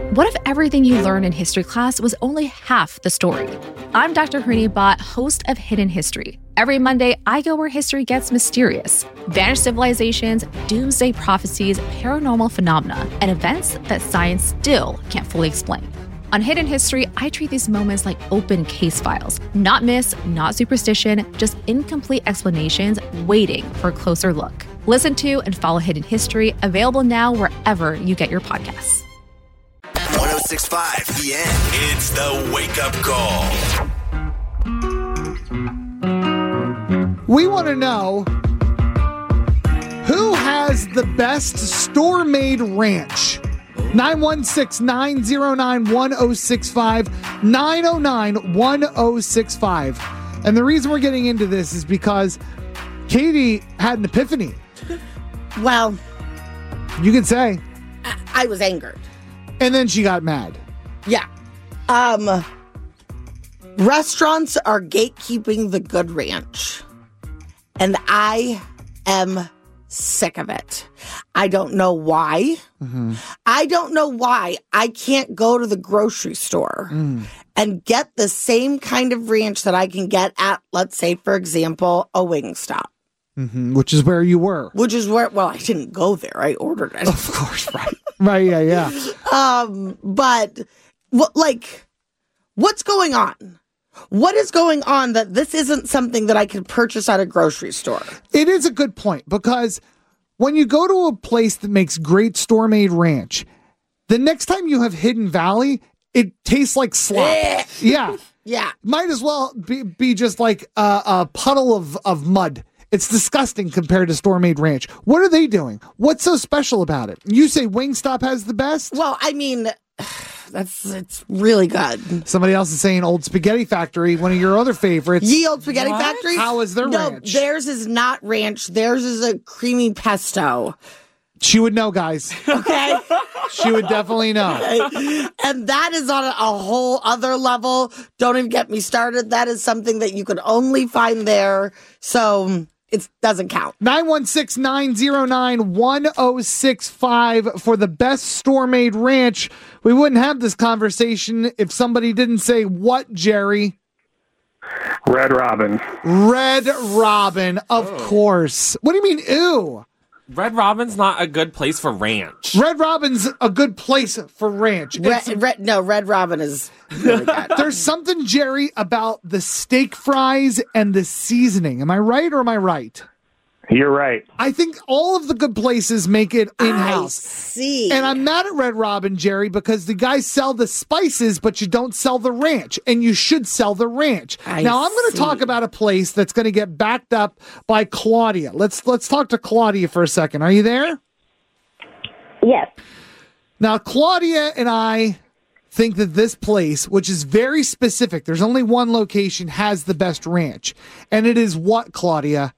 What if everything you learned in history class was only half the story? I'm Dr. Harini Bhatt, host of Hidden History. Every Monday, I go where history gets mysterious. Vanished civilizations, doomsday prophecies, paranormal phenomena, and events that science still can't fully explain. On Hidden History, I treat these moments like open case files. Not myths, not superstition, just incomplete explanations waiting for a closer look. Listen to and follow Hidden History, available now wherever you get your podcasts. 106.5 The End. It's the wake-up call. We want to know who has the best store-made ranch. 916-909-1065, 909-1065. And the reason we're getting into this is because Katie had an epiphany. Well, you can say. I was angered. And then she got mad. Yeah. Restaurants are gatekeeping the good ranch. And I am sick of it. I don't know why. Mm-hmm. I don't know why I can't go to the grocery store and get the same kind of ranch that I can get at, let's say, for example, a Wingstop. Mm-hmm. Which is where you were. Which is where, well, I didn't go there. I ordered it. Of course, right. Right, yeah. But, what's going on? What is going on that this isn't something that I can purchase at a grocery store? It is a good point, because when you go to a place that makes great store-made ranch, the next time you have Hidden Valley, it tastes like slop. Yeah. Yeah. Might as well be just like a puddle of mud. It's disgusting compared to store-made ranch. What are they doing? What's so special about it? You say Wingstop has the best? Well, I mean, it's really good. Somebody else is saying Old Spaghetti Factory, one of your other favorites. Ye Old Spaghetti Factory? How is their ranch? No, theirs is not ranch. Theirs is a creamy pesto. She would know, guys. Okay? She would definitely know. And that is on a whole other level. Don't even get me started. That is something that you could only find there. So it doesn't count. 916-909-1065 for the best store-made ranch. We wouldn't have this conversation if somebody didn't say what, Jerry? Red Robin. Red Robin, of course. What do you mean, ew? Red Robin's not a good place for ranch. Red Robin's a good place for ranch. Red Robin is really good. There's something, Jerry, about the steak fries and the seasoning. Am I right or am I right? You're right. I think all of the good places make it in-house. I see. And I'm mad at Red Robin, Jerry, because the guys sell the spices, but you don't sell the ranch. And you should sell the ranch. Now, I'm going to talk about a place that's going to get backed up by Claudia. Let's talk to Claudia for a second. Are you there? Yes. Now, Claudia and I think that this place, which is very specific, there's only one location, has the best ranch. And it is what, Claudia?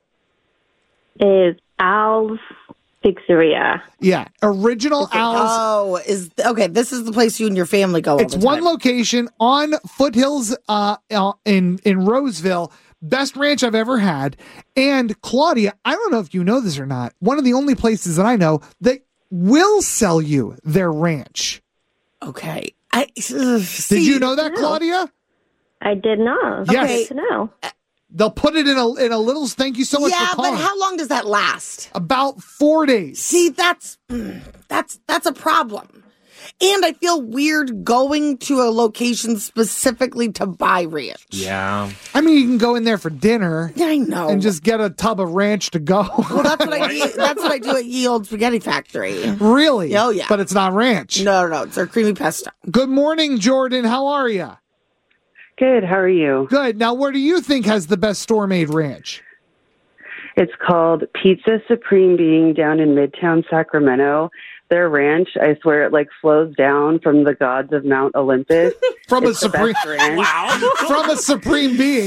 Is Al's Pizzeria. Yeah, original Al's. Okay, this is the place you and your family go all It's the time. one location on Foothills in Roseville. Best ranch I've ever had. And Claudia, I don't know if you know this or not, one of the only places that I know that will sell you their ranch. Okay. Did you know that, Claudia? I did not. Yes. Okay. To know. They'll put it in a little. Thank you so much for calling. Yeah, but how long does that last? About 4 days. See, that's a problem. And I feel weird going to a location specifically to buy ranch. Yeah. I mean, you can go in there for dinner. I know. And just get a tub of ranch to go. Well, that's what I do. That's what I do at Ye Old Spaghetti Factory. Really? Oh, yeah. But it's not ranch. No. It's our creamy pesto. Good morning, Jordan. How are you? Good. How are you? Good. Now, where do you think has the best store-made ranch? It's called Pizza Supreme Being down in Midtown Sacramento. Their ranch, I swear, it flows down from the gods of Mount Olympus. From it's a supreme Wow. From a supreme being.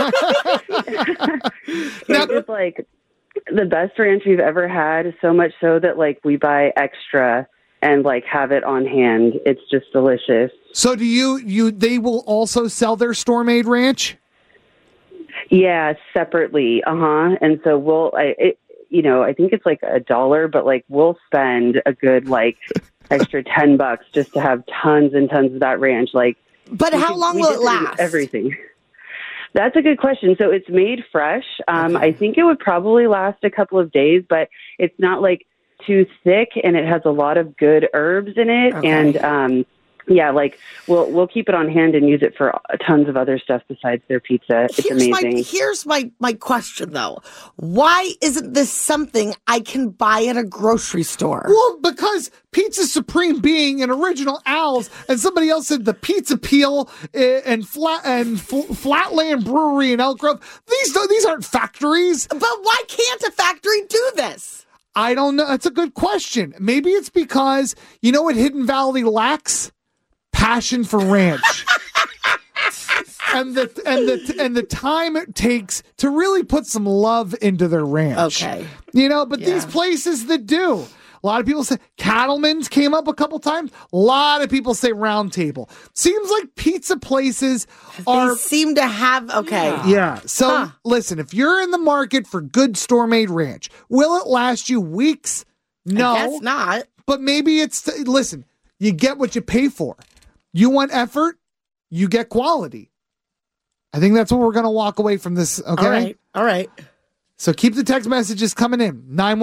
It's like the best ranch we've ever had, so much so that we buy extra and have it on hand. It's just delicious. So do they will also sell their store-made ranch? Yeah, separately. And so I think it's $1, but we'll spend a good extra $10 just to have tons and tons of that ranch. Like, But how long will it last? Everything. That's a good question. So it's made fresh. I think it would probably last a couple of days, but it's not like too thick, and it has a lot of good herbs in it. Okay. And yeah, like we'll keep it on hand and use it for tons of other stuff besides their pizza. It's amazing. Here's my question though. Why isn't this something I can buy at a grocery store? Well, because Pizza Supreme being an original Al's, and somebody else said the Pizza Peel and Flatland Brewery in Elk Grove. These aren't factories. But why can't a factory do this? I don't know. That's a good question. Maybe it's because you know what Hidden Valley lacks? Passion for ranch. and the time it takes to really put some love into their ranch. Okay. You know, but these places that do. A lot of people say Cattleman's came up a couple times. A lot of people say Round Table. Seems like pizza places They seem to have, okay. Yeah. So listen, if you're in the market for good store-made ranch, will it last you weeks? No. I guess not. But maybe listen, you get what you pay for. You want effort, you get quality. I think that's what we're going to walk away from this, okay? All right. So keep the text messages coming in.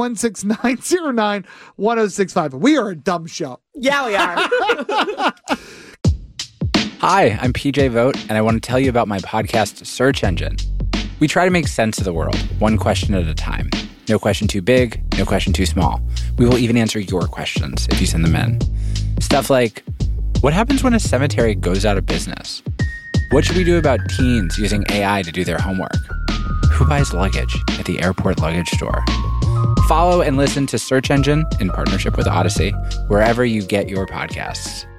916-909-1065. We are a dumb show. Yeah, we are. Hi, I'm PJ Vogt, and I want to tell you about my podcast, Search Engine. We try to make sense of the world, one question at a time. No question too big, no question too small. We will even answer your questions if you send them in. Stuff like, what happens when a cemetery goes out of business? What should we do about teens using AI to do their homework? Who buys luggage at the airport luggage store? Follow and listen to Search Engine in partnership with Odyssey, wherever you get your podcasts.